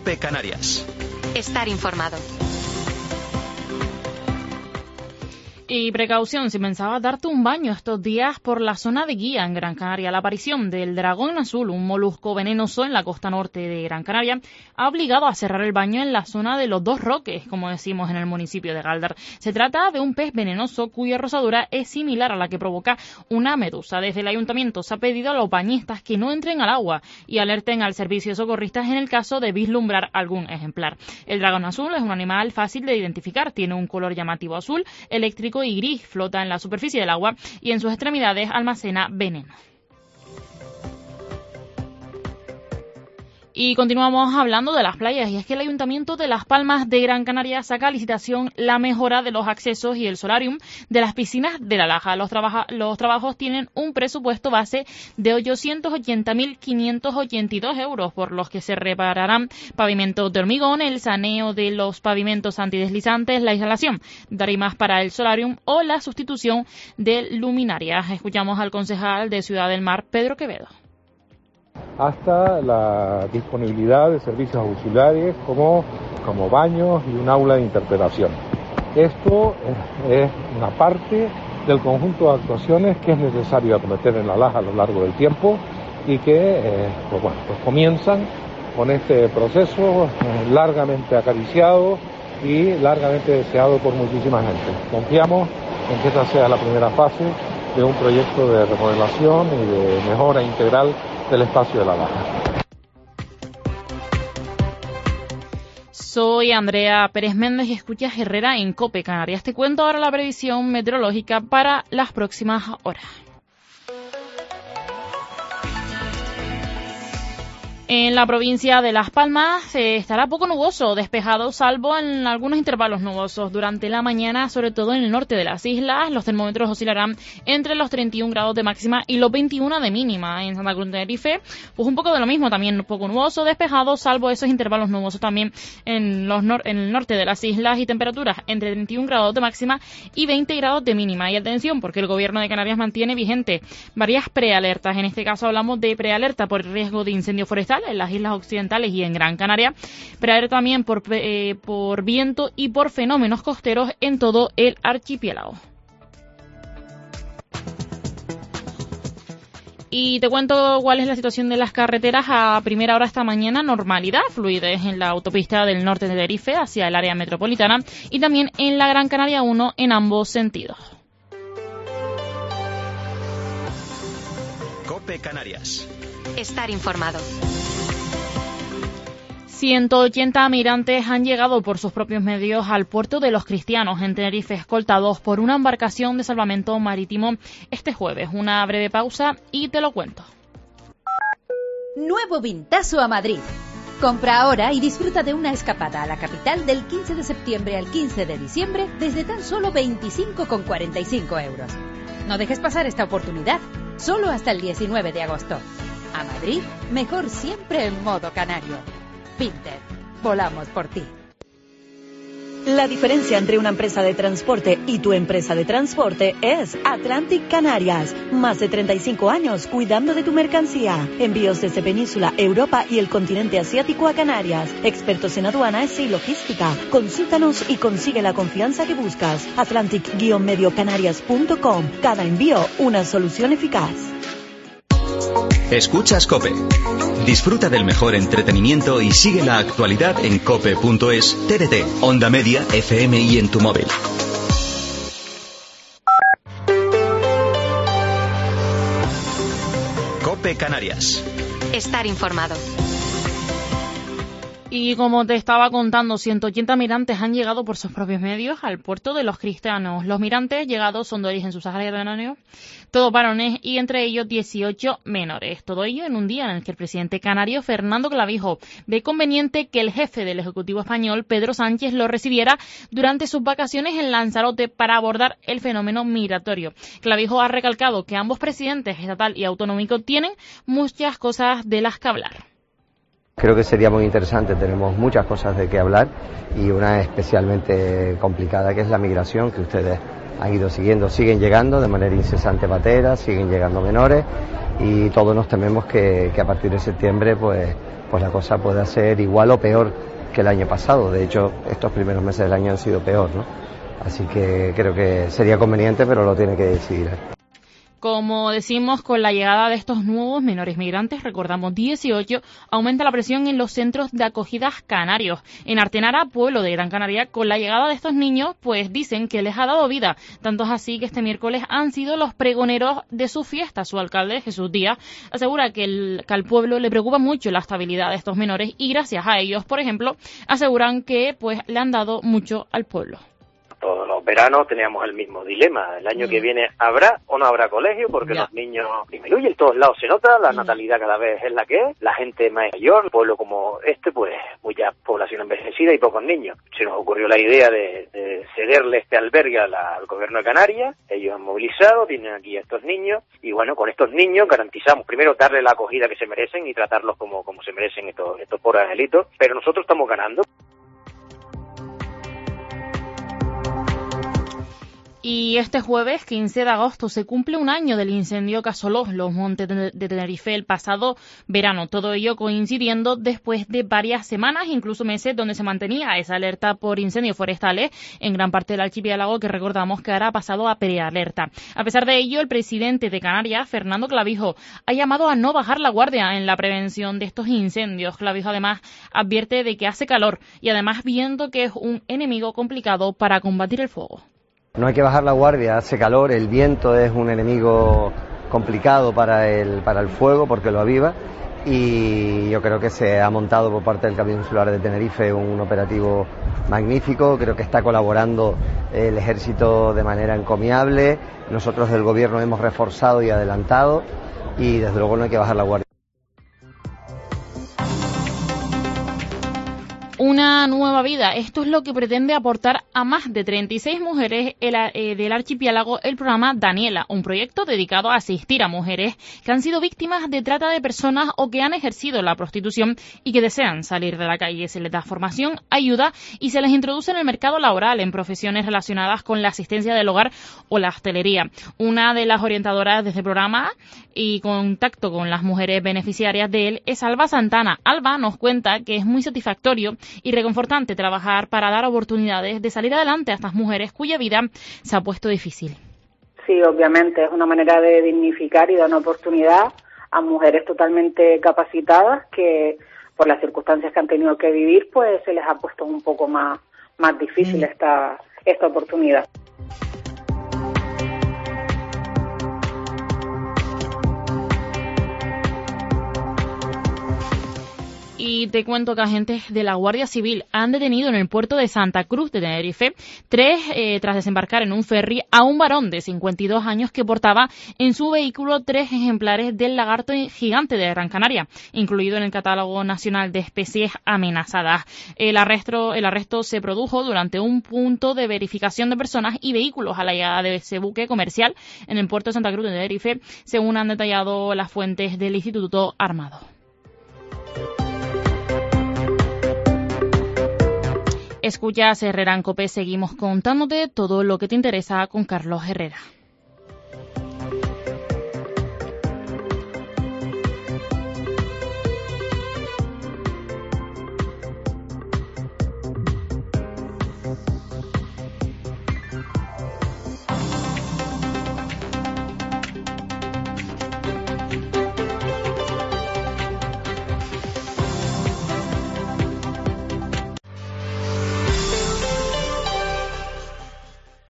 COPE Canarias. Estar informado. Y precaución, si pensabas darte un baño estos días por la zona de Guía en Gran Canaria, la aparición del dragón azul, un molusco venenoso en la costa norte de Gran Canaria, ha obligado a cerrar el baño en la zona de los Dos Roques, como decimos en el municipio de Galdar. Se trata de un pez venenoso cuya rosadura es similar a la que provoca una medusa. Desde el ayuntamiento se ha pedido a los bañistas que no entren al agua y alerten al servicio de socorristas en el caso de vislumbrar algún ejemplar. El dragón azul es un animal fácil de identificar, tiene un color llamativo azul, eléctrico y gris, flota en la superficie del agua y en sus extremidades almacena veneno. Y continuamos hablando de las playas, y es que el Ayuntamiento de Las Palmas de Gran Canaria saca a licitación la mejora de los accesos y el solarium de las piscinas de La Laja. Los trabajos tienen un presupuesto base de 880.582 euros, por los que se repararán pavimentos de hormigón, el saneo de los pavimentos antideslizantes, la instalación de tarimas para el solarium o la sustitución de luminarias. Escuchamos al concejal de Ciudad del Mar, Pedro Quevedo. Hasta la disponibilidad de servicios auxiliares como baños y un aula de interpretación. Esto es una parte del conjunto de actuaciones que es necesario acometer en La Laja a lo largo del tiempo y que comienzan con este proceso largamente acariciado y largamente deseado por muchísima gente. Confiamos en que esta sea la primera fase de un proyecto de remodelación y de mejora integral del espacio de La Laja. Soy Andrea Pérez Méndez y escuchas Herrera en COPE Canarias. Te cuento ahora la previsión meteorológica para las próximas horas. En la provincia de Las Palmas estará poco nuboso, despejado, salvo en algunos intervalos nubosos. Durante la mañana, sobre todo en el norte de las islas, los termómetros oscilarán entre los 31 grados de máxima y los 21 de mínima. En Santa Cruz de Tenerife, pues un poco de lo mismo, también poco nuboso, despejado, salvo esos intervalos nubosos también en el norte de las islas, y temperaturas entre 31 grados de máxima y 20 grados de mínima. Y atención, porque el Gobierno de Canarias mantiene vigente varias prealertas. En este caso hablamos de prealerta por riesgo de incendio forestal en las islas occidentales y en Gran Canaria, pero también por viento y por fenómenos costeros en todo el archipiélago. Y te cuento cuál es la situación de las carreteras a primera hora esta mañana. Normalidad, fluidez en la autopista del norte de Tenerife hacia el área metropolitana y también en la Gran Canaria 1 en ambos sentidos. COPE Canarias. Estar informado. 180 migrantes han llegado por sus propios medios al puerto de Los Cristianos en Tenerife, escoltados por una embarcación de salvamento marítimo este jueves. Una breve pausa y te lo cuento. Nuevo Vintazo a Madrid. Compra ahora y disfruta de una escapada a la capital del 15 de septiembre al 15 de diciembre desde tan solo 25,45 euros. No dejes pasar esta oportunidad, solo hasta el 19 de agosto. A Madrid, mejor siempre en modo canario. Vinted, volamos por ti. La diferencia entre una empresa de transporte y tu empresa de transporte es Atlantic Canarias. Más de 35 años cuidando de tu mercancía. Envíos desde Península, Europa y el continente asiático a Canarias. Expertos en aduanas y logística. Consúltanos y consigue la confianza que buscas. Atlantic-mediocanarias.com. Cada envío, una solución eficaz. Escuchas COPE. Disfruta del mejor entretenimiento y sigue la actualidad en cope.es, TDT, Onda Media, FM y en tu móvil. COPE Canarias. Estar informado. Y como te estaba contando, 180 migrantes han llegado por sus propios medios al puerto de Los Cristianos. Los migrantes llegados son de origen subsahariano, todos varones y entre ellos 18 menores. Todo ello en un día en el que el presidente canario Fernando Clavijo ve conveniente que el jefe del Ejecutivo español, Pedro Sánchez, lo recibiera durante sus vacaciones en Lanzarote para abordar el fenómeno migratorio. Clavijo ha recalcado que ambos presidentes, estatal y autonómico, tienen muchas cosas de las que hablar. Creo que sería muy interesante, tenemos muchas cosas de qué hablar y una especialmente complicada que es la migración, que ustedes han ido siguen llegando de manera incesante pateras, siguen llegando menores y todos nos tememos que a partir de septiembre pues la cosa pueda ser igual o peor que el año pasado. De hecho, estos primeros meses del año han sido peor, ¿no? Así que creo que sería conveniente, pero lo tiene que decidir. Como decimos, con la llegada de estos nuevos menores migrantes, recordamos 18, aumenta la presión en los centros de acogidas canarios. En Artenara, pueblo de Gran Canaria, con la llegada de estos niños, pues dicen que les ha dado vida. Tanto es así que este miércoles han sido los pregoneros de su fiesta. Su alcalde, Jesús Díaz, asegura que al pueblo le preocupa mucho la estabilidad de estos menores y gracias a ellos, por ejemplo, aseguran que pues le han dado mucho al pueblo. Todos los veranos teníamos el mismo dilema. El año que viene habrá o no habrá colegio porque los niños disminuyen, en todos lados se nota, la natalidad cada vez es la que es, la gente mayor, un pueblo como este, pues mucha población envejecida y pocos niños. Se nos ocurrió la idea de cederle este albergue al gobierno de Canarias, ellos han movilizado, tienen aquí a estos niños y bueno, con estos niños garantizamos primero darle la acogida que se merecen y tratarlos como se merecen estos pobres angelitos, pero nosotros estamos ganando. Y este jueves, 15 de agosto, se cumple un año del incendio que asoló los montes de Tenerife el pasado verano. Todo ello coincidiendo después de varias semanas, incluso meses, donde se mantenía esa alerta por incendios forestales en gran parte del archipiélago, que recordamos que ahora ha pasado a prealerta. A pesar de ello, el presidente de Canarias, Fernando Clavijo, ha llamado a no bajar la guardia en la prevención de estos incendios. Clavijo además advierte de que hace calor y además viendo que es un enemigo complicado para combatir el fuego. No hay que bajar la guardia, hace calor, el viento es un enemigo complicado para el fuego porque lo aviva y yo creo que se ha montado por parte del Cabildo Insular de Tenerife un operativo magnífico, creo que está colaborando el ejército de manera encomiable, nosotros del gobierno hemos reforzado y adelantado y desde luego no hay que bajar la guardia. Una nueva vida. Esto es lo que pretende aportar a más de 36 mujeres del archipiélago el programa Daniela, un proyecto dedicado a asistir a mujeres que han sido víctimas de trata de personas o que han ejercido la prostitución y que desean salir de la calle. Se les da formación, ayuda y se les introduce en el mercado laboral en profesiones relacionadas con la asistencia del hogar o la hostelería. Una de las orientadoras de este programa y contacto con las mujeres beneficiarias de él es Alba Santana. Alba nos cuenta que es muy satisfactorio y reconfortante trabajar para dar oportunidades de salir adelante a estas mujeres cuya vida se ha puesto difícil. Sí, obviamente, es una manera de dignificar y dar una oportunidad a mujeres totalmente capacitadas que por las circunstancias que han tenido que vivir, pues se les ha puesto un poco más difícil esta oportunidad. Y te cuento que agentes de la Guardia Civil han detenido en el puerto de Santa Cruz de Tenerife tras desembarcar en un ferry a un varón de 52 años que portaba en su vehículo 3 ejemplares del lagarto gigante de Gran Canaria, incluido en el Catálogo Nacional de Especies Amenazadas. El arresto se produjo durante un punto de verificación de personas y vehículos a la llegada de ese buque comercial en el puerto de Santa Cruz de Tenerife, según han detallado las fuentes del Instituto Armado. Escuchas Herrera en COPE, seguimos contándote todo lo que te interesa con Carlos Herrera.